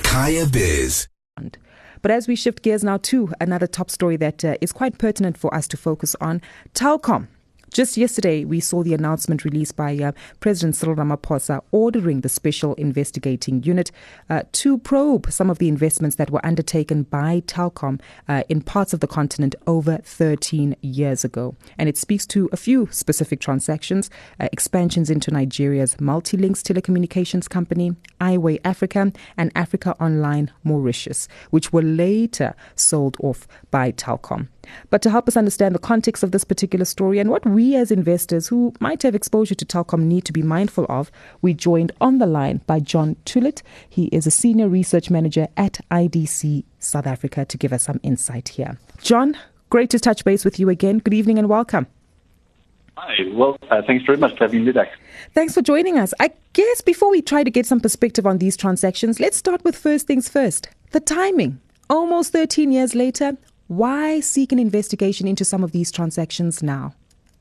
Kaya Biz. But as we shift gears now to another top story that is quite pertinent for us to focus on, Telkom. Just yesterday, we saw the announcement released by President Cyril Ramaphosa ordering the Special Investigating Unit to probe some of the investments that were undertaken by Telkom in parts of the continent over 13 years ago. And it speaks to a few specific transactions, expansions into Nigeria's Multilinks telecommunications company, iWay Africa, and Africa Online Mauritius, which were later sold off by Telkom. But to help us understand the context of this particular story and what we as investors who might have exposure to Telkom need to be mindful of, we joined on the line by John Tullett. He is a senior research manager at IDC South Africa to give us some insight here. John, great to touch base with you again. Good evening and welcome. Hi, well, thanks very much for having me back. Thanks for joining us. I guess before we try to get some perspective on these transactions, let's start with first things first. The timing. Almost 13 years later, why seek an investigation into some of these transactions now?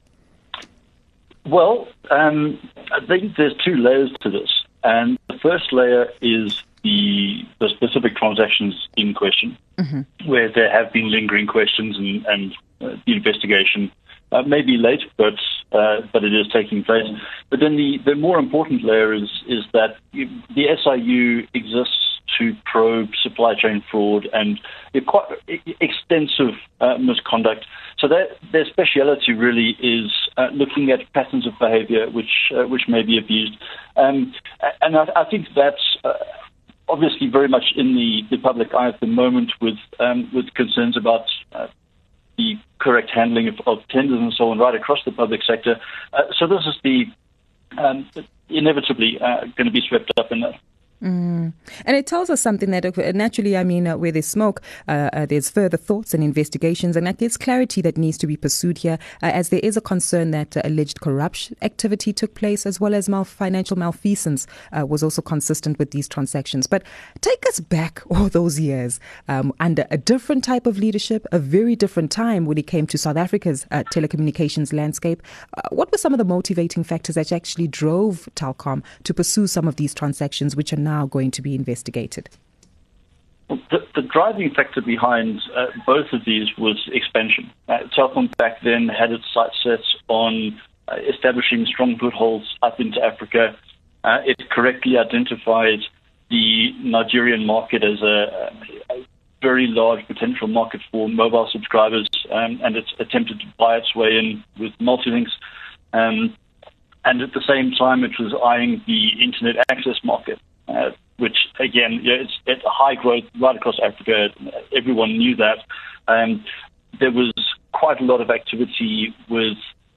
Well, I think there's two layers to this. And the first layer is the specific transactions in question, where there have been lingering questions and the investigation may be late, but it is taking place. But then the more important layer is that the SIU exists to probe supply chain fraud and quite extensive misconduct. So their speciality really is looking at patterns of behavior which may be abused. And I think that's obviously very much in the public eye at the moment with concerns about the correct handling of tenders and so on right across the public sector. So this is inevitably going to be swept up in that. And it tells us something that naturally, where there's smoke, there's further thoughts and investigations, and there's clarity that needs to be pursued here, as there is a concern that alleged corruption activity took place, as well as financial malfeasance was also consistent with these transactions. But take us back all those years under a different type of leadership, a very different time when it came to South Africa's telecommunications landscape. What were some of the motivating factors that actually drove Telkom to pursue some of these transactions, which are now going to be investigated? The driving factor behind both of these was expansion. Telkom back then had its sights set on establishing strong footholds up into Africa. It correctly identified the Nigerian market as a very large potential market for mobile subscribers, and it's attempted to buy its way in with Multilinks. And at the same time, it was eyeing the internet access market. Which, again, it's at high growth right across Africa. Everyone knew that. There was quite a lot of activity with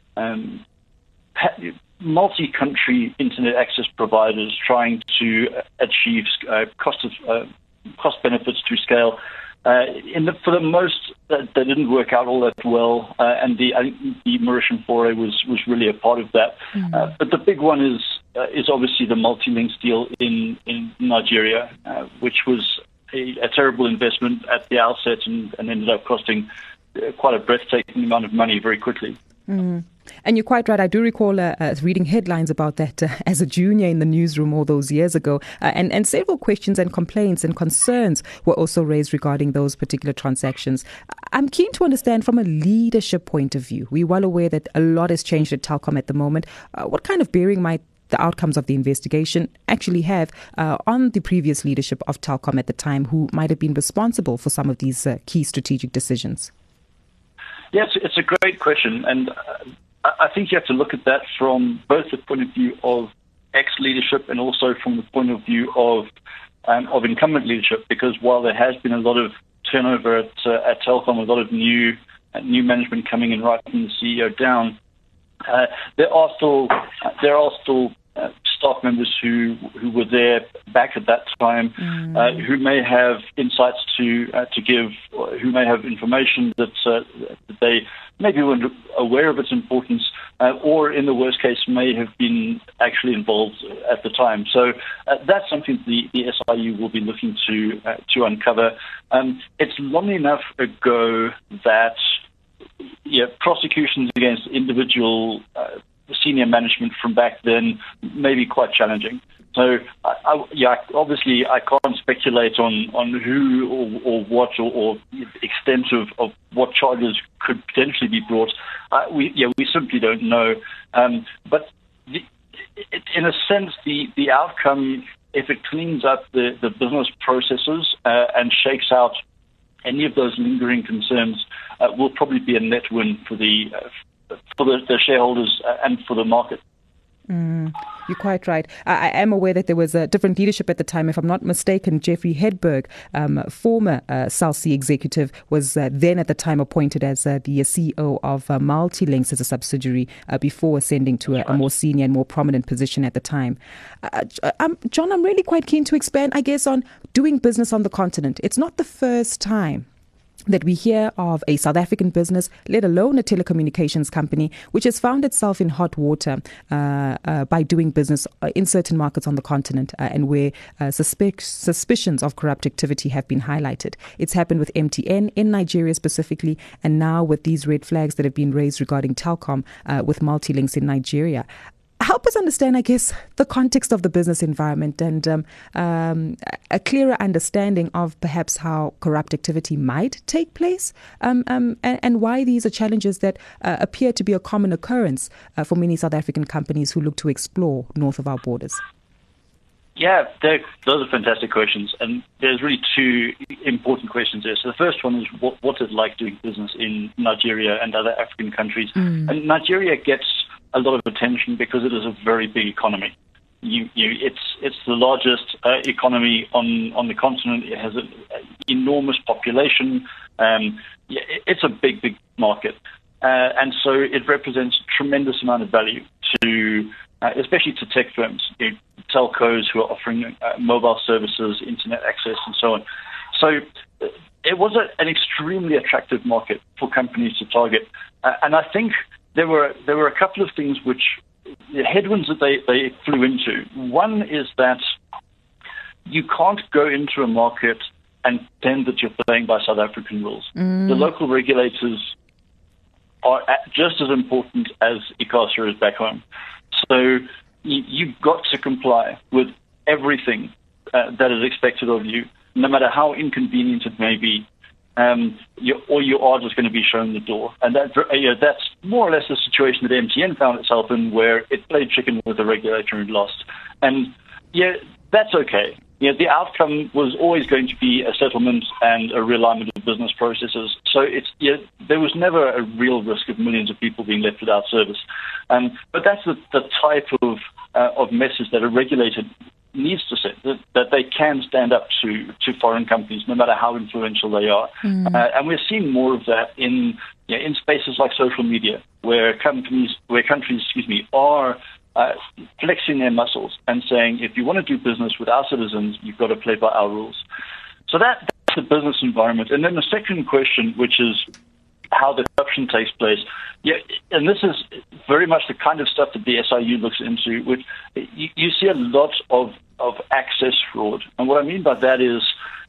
multi-country internet access providers trying to achieve cost benefits through scale. For the most, that didn't work out all that well, and I think the Mauritian foray was really a part of that. But the big one is obviously the Multilinks deal in Nigeria, which was a terrible investment at the outset and ended up costing quite a breathtaking amount of money very quickly. And you're quite right. I do recall reading headlines about that as a junior in the newsroom all those years ago. And several questions and complaints and concerns were also raised regarding those particular transactions. I'm keen to understand from a leadership point of view. We're well aware that a lot has changed at Telkom at the moment. What kind of bearing might the outcomes of the investigation actually have on the previous leadership of Telkom at the time, who might have been responsible for some of these key strategic decisions? Yes, it's a great question. And I think you have to look at that from both the point of view of ex-leadership and also from the point of view of incumbent leadership, because while there has been a lot of turnover at Telkom, a lot of new management coming in right from the CEO down, there are still staff members who were there back at that time, who may have insights to give, or who may have information that they maybe weren't aware of its importance, or in the worst case may have been actually involved at the time. So that's something the SIU will be looking to uncover. It's long enough ago that prosecutions against individual senior management from back then may be quite challenging. So, obviously, I can't speculate on who or what or the extent of what charges could potentially be brought. We simply don't know. But in a sense, the outcome, if it cleans up the business processes and shakes out any of those lingering concerns, will probably be a net win for the shareholders and for the market. You're quite right. I am aware that there was a different leadership at the time. If I'm not mistaken, Jeffrey Hedberg, former Cell C executive, was then at the time appointed as the CEO of Multilinks as a subsidiary before ascending to a more senior and more prominent position at the time. John, I'm really quite keen to expand, I guess, on doing business on the continent. It's not the first time that we hear of a South African business, let alone a telecommunications company, which has found itself in hot water by doing business in certain markets on the continent and where suspicions of corrupt activity have been highlighted. It's happened with MTN in Nigeria specifically, and now with these red flags that have been raised regarding Telkom with Multilinks in Nigeria. Help us understand, I guess, the context of the business environment and a clearer understanding of perhaps how corrupt activity might take place and why these are challenges that appear to be a common occurrence for many South African companies who look to explore north of our borders. Yeah, those are fantastic questions. And there's really two important questions there. So the first one is what's it like doing business in Nigeria and other African countries? And Nigeria gets a lot of attention because it is a very big economy. It's the largest economy on the continent. It has an enormous population. It's a big market. And so it represents a tremendous amount of value to, especially to tech firms, telcos who are offering mobile services, internet access, and so on. So it was an extremely attractive market for companies to target. And I think there were a couple of things the headwinds that they flew into. One is that you can't go into a market and pretend that you're playing by South African rules. The local regulators are just as important as ICASA is back home. So you've got to comply with everything that is expected of you, no matter how inconvenient it may be. You are just going to be shown the door. And that's more or less the situation that MTN found itself in, where it played chicken with the regulator and lost. And that's okay. The outcome was always going to be a settlement and a realignment of business processes. So there was never a real risk of millions of people being left without service. But that's the type of message that a regulator needs to set, that they can stand up to foreign companies, no matter how influential they are. And we're seeing more of that in spaces like social media, where countries are flexing their muscles and saying, if you want to do business with our citizens, you've got to play by our rules. So that's the business environment. And then the second question, which is how the corruption takes place. And this is very much the kind of stuff that the SIU looks into, which you see a lot of access fraud. And what I mean by that is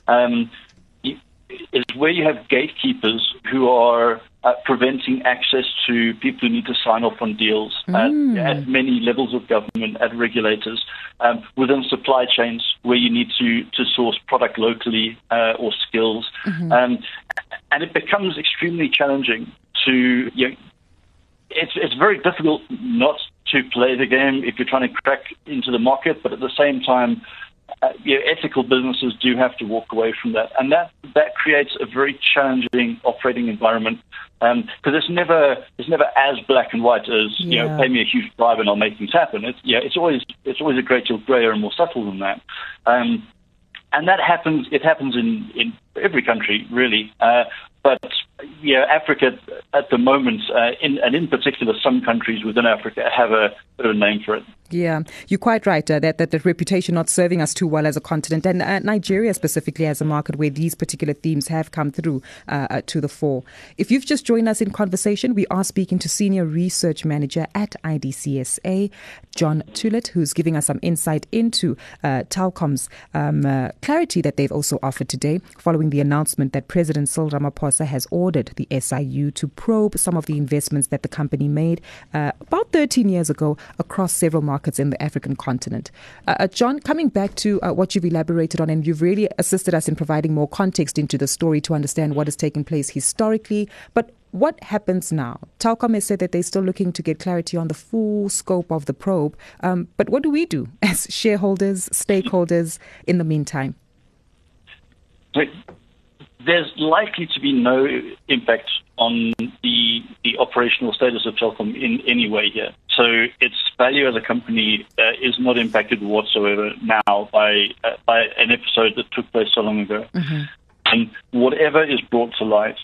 where you have gatekeepers who are preventing access to people who need to sign off on deals at many levels of government, at regulators, within supply chains where you need to source product locally or skills. And it becomes extremely challenging to, it's very difficult not to play the game if you're trying to crack into the market, but at the same time, ethical businesses do have to walk away from that. And that creates a very challenging operating environment, because it's never as black and white as, pay me a huge bribe and I'll make things happen. It's always a great deal grayer and more subtle than that. And that happens. It happens in every country, really. But Africa at the moment, in particular, some countries within Africa have a bit of a name for it. Yeah, you're quite right, that the reputation not serving us too well as a continent, and Nigeria specifically as a market where these particular themes have come through to the fore. If you've just joined us in conversation, we are speaking to Senior Research Manager at IDCSA, John Tullett, who's giving us some insight into Telkom's clarity that they've also offered today, following the announcement that President Cyril Ramaphosa has ordered the SIU to probe some of the investments that the company made about 13 years ago across several markets markets in the African continent. John, coming back to what you've elaborated on, and you've really assisted us in providing more context into the story to understand what has taken place historically, but what happens now? Telkom has said that they're still looking to get clarity on the full scope of the probe. But what do we do as shareholders, stakeholders in the meantime? There's likely to be no impact on the operational status of Telkom in any way here. So its value as a company is not impacted whatsoever now by an episode that took place so long ago. Mm-hmm. And whatever is brought to light,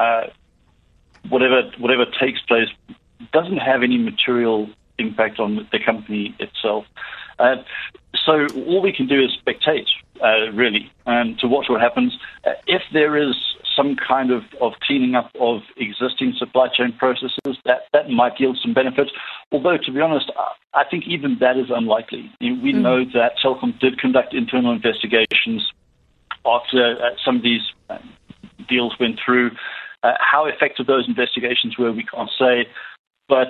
whatever takes place, doesn't have any material impact on the company itself. So all we can do is spectate, really, to watch what happens. If there is some kind of cleaning up of existing supply chain processes, that might yield some benefit. Although, to be honest, I think even that is unlikely. We know that Telkom did conduct internal investigations after some of these deals went through. How effective those investigations were, we can't say. But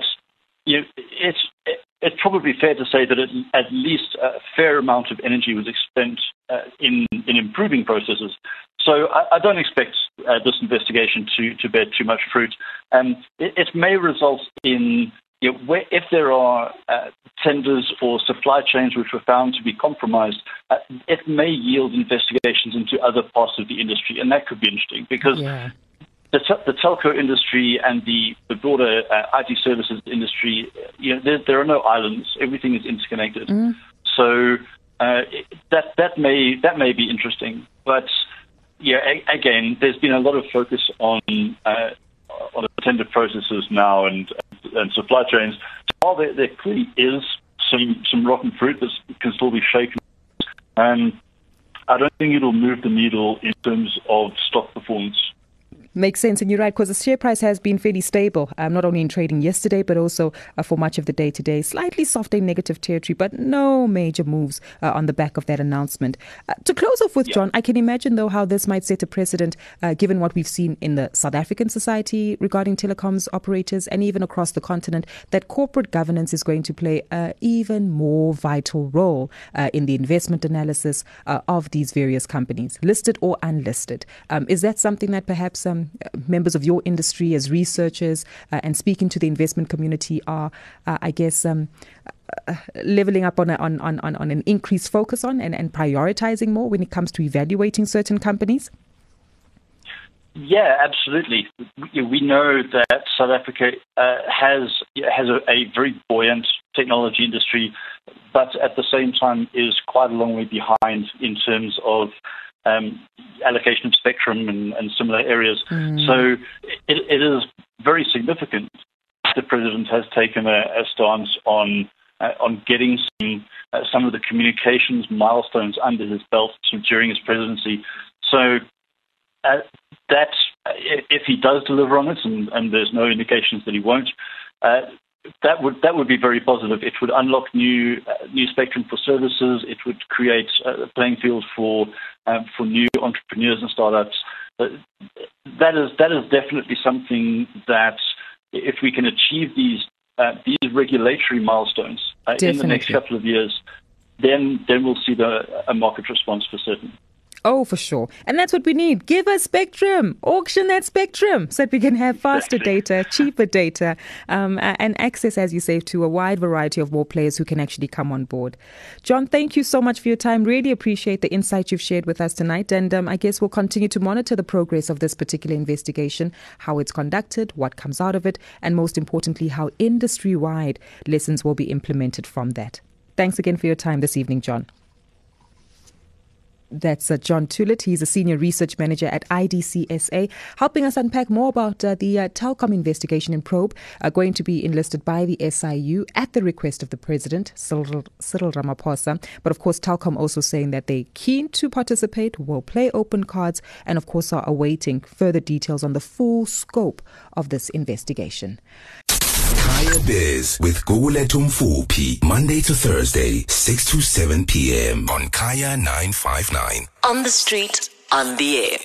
it's probably fair to say that at least a fair amount of energy was spent in improving processes. So I don't expect this investigation to bear too much fruit. It may result in, if there are tenders or supply chains which were found to be compromised, it may yield investigations into other parts of the industry, and that could be interesting because the telco industry and the broader IT services industry, there are no islands. Everything is interconnected. So that may be interesting. But again, there's been a lot of focus on the tender processes now and supply chains. While there clearly is some rotten fruit that can still be shaken, I don't think it'll move the needle in terms of stock performance. Makes sense, and you're right, because the share price has been fairly stable, not only in trading yesterday, but also for much of the day today. Slightly softer in negative territory, but no major moves on the back of that announcement. To close off with, John, I can imagine, though, how this might set a precedent, given what we've seen in the South African society regarding telecoms operators and even across the continent, that corporate governance is going to play an even more vital role in the investment analysis of these various companies, listed or unlisted. Is that something that perhaps members of your industry as researchers and speaking to the investment community are, leveling up on an increased focus on and prioritizing more when it comes to evaluating certain companies? Yeah, absolutely. We know that South Africa has a very buoyant technology industry, but at the same time is quite a long way behind in terms of allocation of spectrum and similar areas. So it is very significant. The president has taken a stance on getting some of the communications milestones under his belt during his presidency. So that if he does deliver on it, and there's no indications that he won't, that would be very positive. It would unlock new spectrum for services. It would create a playing field for new entrepreneurs and startups. That is definitely something that, if we can achieve these regulatory milestones in the next couple of years, then we'll see a market response for certain. Oh, for sure. And that's what we need. Give us spectrum. Auction that spectrum so that we can have faster data, cheaper data, and access, as you say, to a wide variety of more players who can actually come on board. John, thank you so much for your time. Really appreciate the insight you've shared with us tonight. And I guess we'll continue to monitor the progress of this particular investigation, how it's conducted, what comes out of it, and most importantly, how industry-wide lessons will be implemented from that. Thanks again for your time this evening, John. That's John Tullett. He's a senior research manager at IDCSA, helping us unpack more about the Telkom investigation and probe going to be enlisted by the SIU at the request of the president, Cyril Ramaphosa. But of course, Telkom also saying that they're keen to participate, will play open cards, and of course are awaiting further details on the full scope of this investigation. Kaya Biz with Gugulethu Mfuphi, Monday to Thursday, 6 to 7 p.m. on Kaya 959. On the street, on the air.